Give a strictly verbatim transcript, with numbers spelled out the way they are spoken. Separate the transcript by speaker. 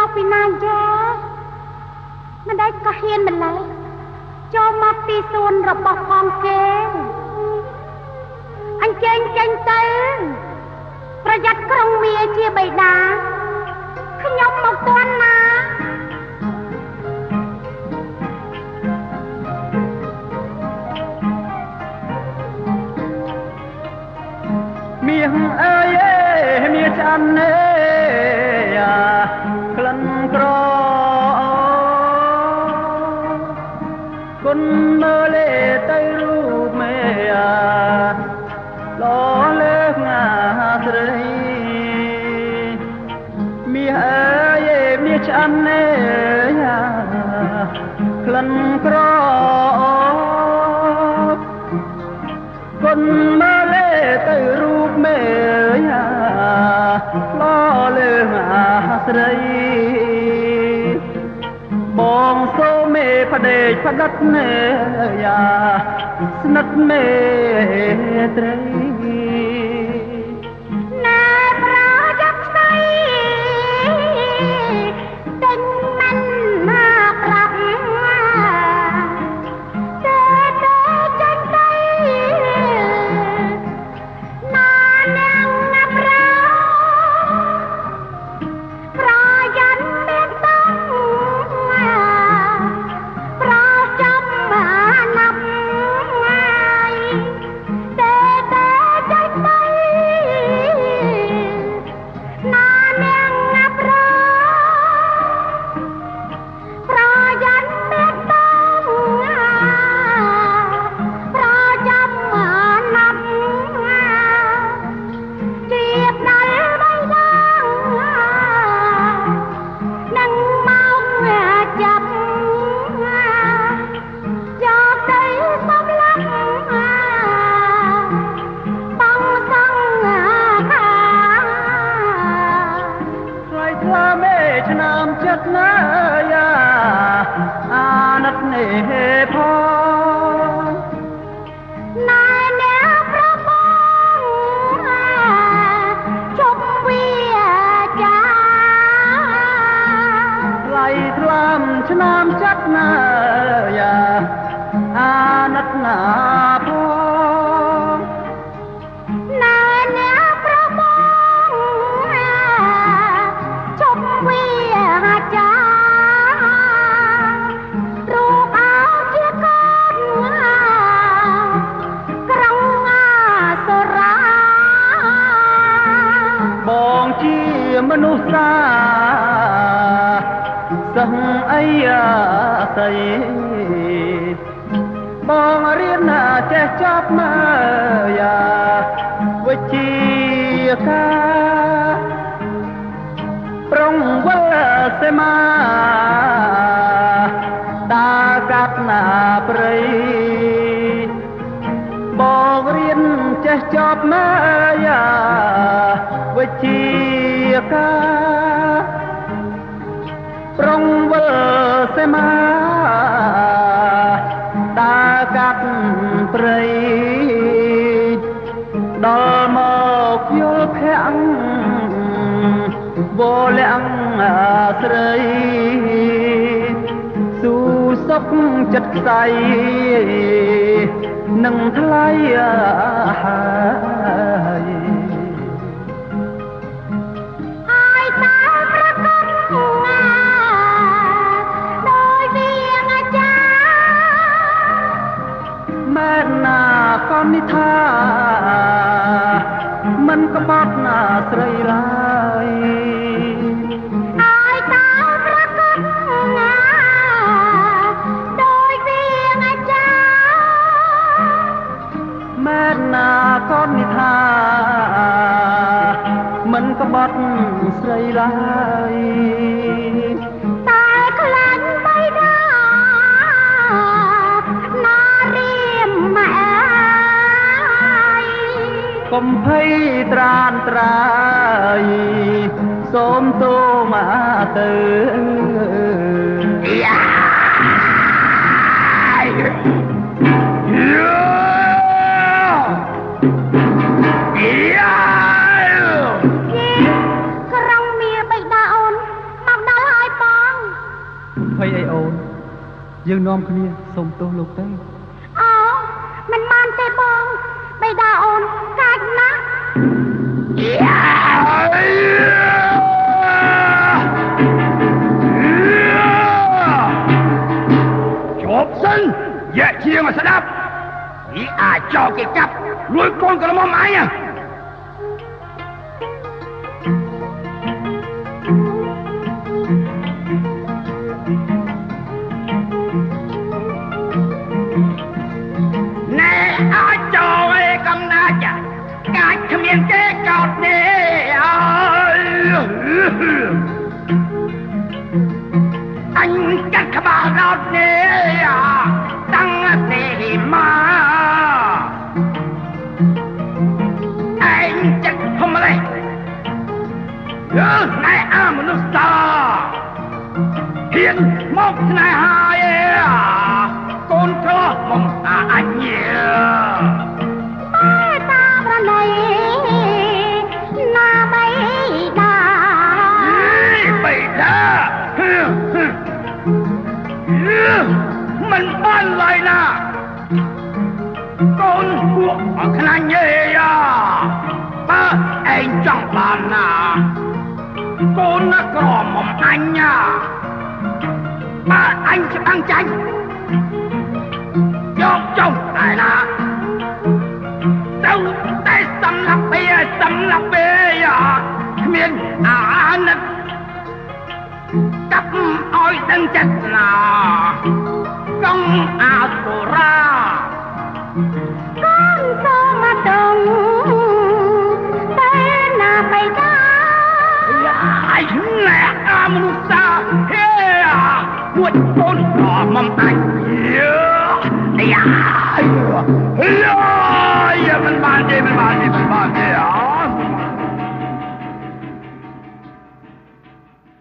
Speaker 1: ពីណាយ៉ាមិនដែលក៏ហ៊ានម្ល៉េះចូលមកទីសួនរបស់ផងគេអញ្ជើញចេញទៅប្រយ័ត្នក្រុងមាជាបិតាខ្ញុំមកទាន់ណា
Speaker 2: មាសអើយមាសឆ្អានទេក្លិនក្រគុណមើលទៅរូបមេឡលើងាស្រីមាសអើយមាសឆ្អានទេក្លិនក្រគុណមើលទៅរូបមេឡលើងាស្រីបងសូមេផ្ដេកផ្ដិតនេយ៉ាស្និទ្ធមេត្រី
Speaker 1: ណែប្រយកស្ដីទិញមិនមកប្រាប់តែតែចាញ់ទៅណានាងណាប្រប្រយ័ត្នមានតាំងប្រចាំមកណាប់តែតែចាញ់ទៅណានាងណាប្រប្រយ័ត្នមានតាំងប្រចាំមកណាប់ជាបដល់បៃដងនឹងមកចាប់យកទៅសម្លាប់បងសង្ខា
Speaker 2: ថ្លៃថ្លាមេឆ្នាំចិត្តណាយ៉ាអាណិតនេះផង
Speaker 1: ណែអ្នកប្របងជុំវាចា
Speaker 2: ថ្លៃថ្លាមឆ្នាំចិត្តណាយ៉ាអាណិតណាផង
Speaker 1: ណែអ្នកប្របងជុំវាចារូបអោជាកូនក្រុងសូរា
Speaker 2: បងជាមនុស្សសាសឹងអីស្អីបងរៀនចេះចប់មើយ៉ាវិជ្ជាការប្រុងវិលសេមាតាកាត់ណាព្រៃបងរៀនចេះចប់មើយ៉ាវិជ្ជាការប្រុងវិលសេមាតាកាត់ព្រៃដល់មកយល់ភាំងវលាំងស្រីស៊ូសុខចិត្តខ្សៃនឹងថ្លៃហើយ
Speaker 1: ហើយតាប្រកបដោយវាងអាចារ្យ
Speaker 2: មែនណាកននិថាមិនក្បត់ណាស្រីឡើយ
Speaker 1: ហើយតាប្រកបដោយវាងអាចារ្យ
Speaker 2: មែនណាកននិថាមិនក្បត់ស្រីឡើយ
Speaker 1: តែខ្លាញ់បៃតាណារៀមម៉ែ
Speaker 2: កុំភ័យត្រានត្រាយសូមទូមកទៅយ៉ា
Speaker 1: ក្រុងមាបៃតាអូនមកដល់ហើយ
Speaker 2: យើងនាំគ្នាសុំទោសលោកទៅ
Speaker 1: អូមិនបានទេបងបិតាអូនកាចណាស់
Speaker 3: ជាប់សិនយកជាងស្ដាប់នេះអាចចោលគេកាប់លួចកូនក្រមុំអញណែអាចចោលឯកំណាចកាច់គ្មានគេកោតទេអើយអញកាត់ក្បាលរត់នេះតាំងទេមកឯងចិត្តធំម្លេះយើណែអាមនុស្សតាហ៊ានមកស្នេហាឯកូនត្រោះមកតាអញ
Speaker 1: បែតាប្រណីណាបៃតា
Speaker 3: បៃតាมันบ้านไรนะកូនពួកអខ្លាញ់យេយ៉ាបើឯងចង់បានណាកូនណាក្រមុំអញណាបើអញច្បាំងចាញ់យកចុះតែណាទៅតែសម្លាប់វាសម្លាប់វាយ៉ាគ្មានអាណិតកាប់ឲ្យដឹងចិត្តណាកងអាសុរា
Speaker 1: កូនសូមមកដងតែណាបៃតា
Speaker 3: អាយណែអាមនុស្សតាហេពួតកូនក៏មកអញយ៉ាយ៉ាយ៉ាមិនបានទេមិនបានទេមិនបានទេ